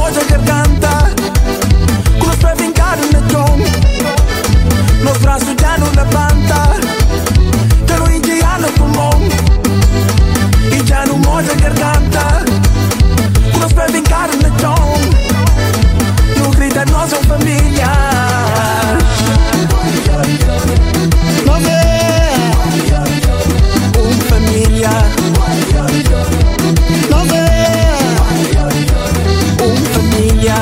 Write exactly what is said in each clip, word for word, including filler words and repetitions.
moja garganta, con los pies fincados en el tron. Los brazos ya no levanta, ya no hincha el pulmón. Y ya no moja garganta, con los pies fincados en el tron. No grita, no son familia. No sé, un familia. No sé, un familia.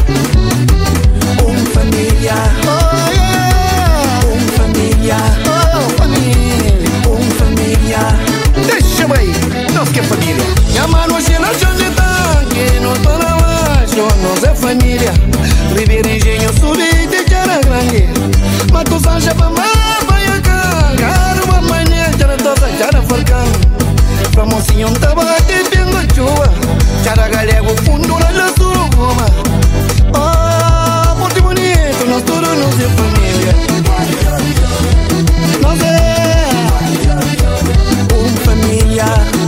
Un familia. Oh yeah. Un familia. Oh familia. Un familia. Deixa-me aí, nós que é família. Minha mano cheira de tanque, não tô na baixo, nós é família. Ribeira Engenho, subir de Jara Grande. Mato Sanja, Pamá, Baiacá. Caro, Mamãe, Jara Tosa, Jara Falcão. Pra mocinho, um tabate, pingo chuva. Jara Galego, fundo, na Surugoma. Oh, muito bonito, nós todos nós é família. Nós é un familia.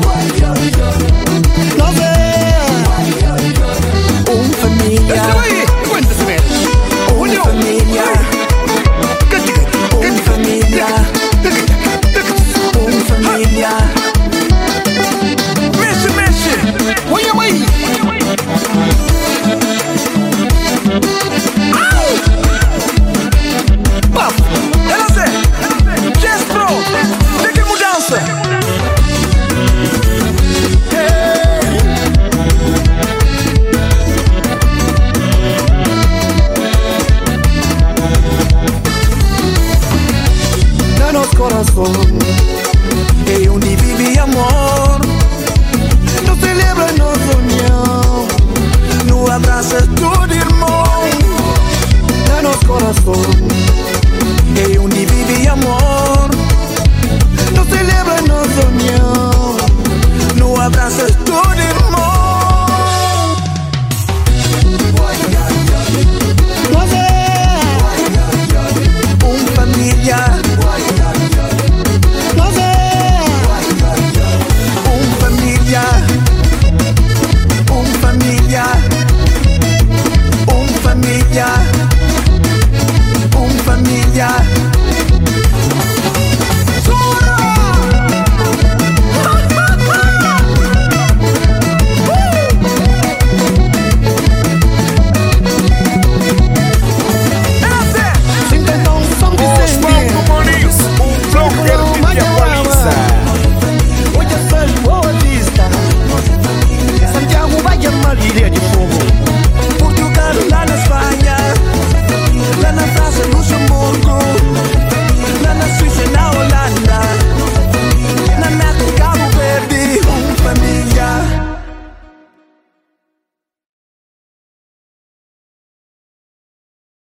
Nós é Un familia. Deixa aí, aguenta-se mesmo. Un familia. Un familia. Un familia. Mexe, mexe. Olha aí. Paf, ela Zé, Jazz Pro, de que mudança? Na nosso coração, E onde vive amor, não celebra nossa união. no abraço tudo irmão. Na nosso coração, E onde vive amor, não celebra nossa união. no abraço tudo irmão.